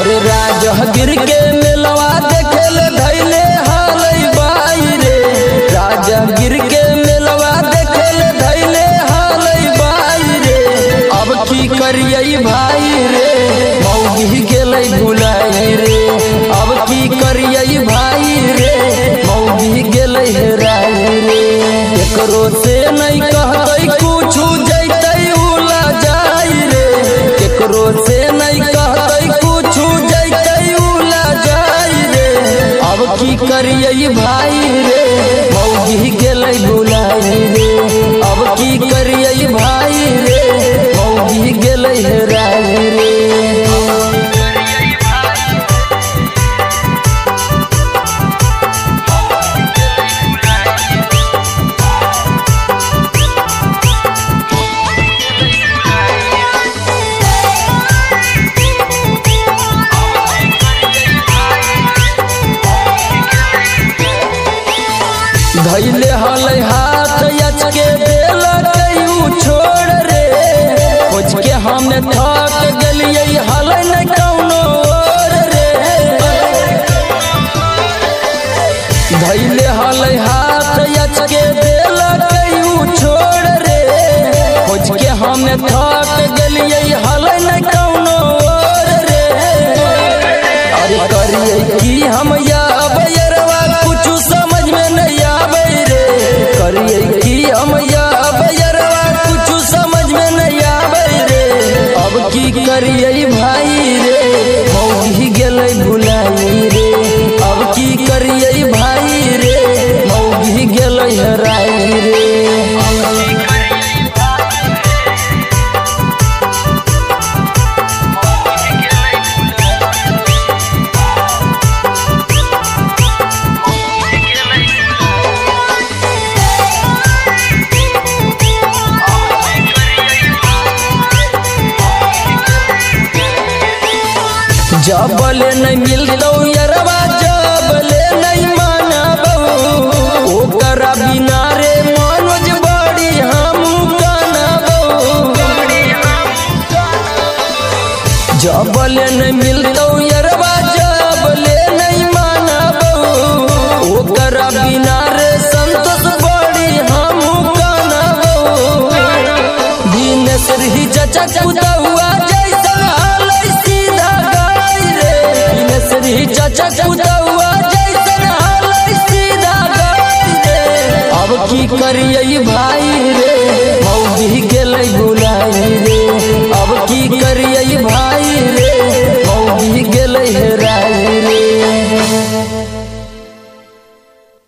अरे राजगिर के मेलवा देखे ले धैले हालै बाई रे, राजगिर के मेलवा देखे ले धैले हालै बाई रे। अब की करियै भाई रे, मौगी गेलै भुलाई रे। अब की करियै भाई रे, मौगी गेलै हेराई रे। केकरो से नहीं कहतै कुछु जैतै उला जाई रे, केकरो से नहीं कहतै कुछु जैतै उला जाई रे। अब की करियै भाई रे, मौगी गेलै भुलाई रे। अब की करियै भाई रे, मौगी गेलै हेराई रे। धैले हलै हाथ अचके देलकै उ छोड़ रे। खोज के हमे थक गेलियै हलै नहीं कौनो और रे। धैले हलै हाथ अचके देलकै उ छोड़ रे। खोज के हमे थक गेलियै हलै नहीं कौनो और रे। अरे करियै की हम अब यरवा कुछु समझ में नहीं आबै रे। करियै की हम अब यरवा कुछु समझ में नहीं आबै रे। अब की करियै भाई रे, मौगी गेलै भुलाई रे। अब की करियै भाई रे, मौगी गेलै हेराई रे। जबले नहीं मिलतौ यरवा, जबले नहीं मानबौ। ओकरा बिना रे मनोज बड़ी हम कानबौ। जबले नहीं मिलतौ यरवा, जबले नहीं मानबौ। ओकरा बिना रे संतोष बड़ी हम कानबौ। दिनेश रही चाचा कुतहुआ जैसन हालै सीधा चाचा कुतहुआ जैसन हालै सीधा गाई रे। अब की करियै भाई रे, मौगी गेलै भुलाई रे। अब की करियै भाई